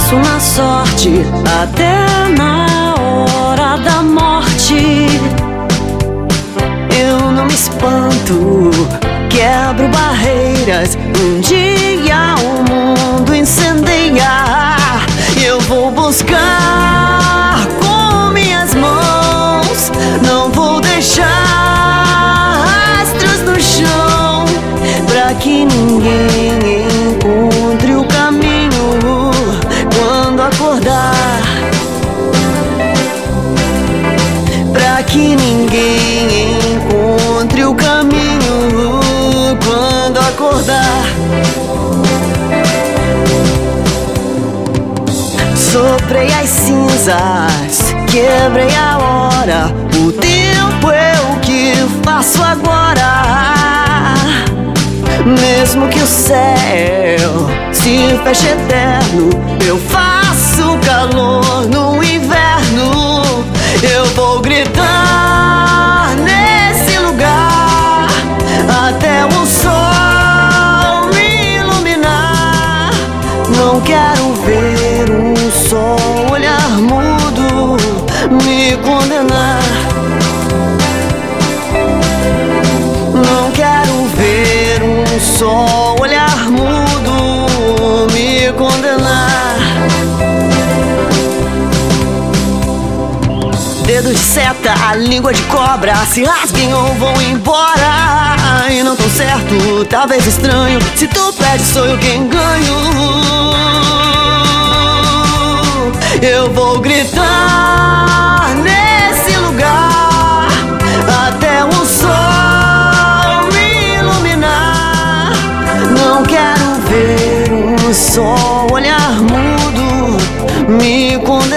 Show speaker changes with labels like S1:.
S1: penso na sorte até na hora da morte. Eu não me espanto, quebro barreiras. Um dia o mundo incendiar. Eu vou buscar com minhas mãos. Não vou deixar rastros no chão, pra que ninguém encontre o caminho quando acordar. Pra que ninguém encontre o caminho quando acordar. Soprei as cinzas, quebrei a hora. O tempo é o que faço agora. Mesmo que o céu se feche eterno, eu faço calor no inverno. Eu vou gritar nesse lugar até o sol me iluminar. Não quero ver um só olhar mudo me condenar. Não quero ver um só olhar mudo me condenar. Dedos de seta, a língua de cobra se rasguem ou vão embora. E não tão certo, talvez estranho. Se tu perde, sou eu quem ganho. Eu vou gritar nesse lugar até o sol me iluminar. Não quero ver um só olhar mudo me condenar.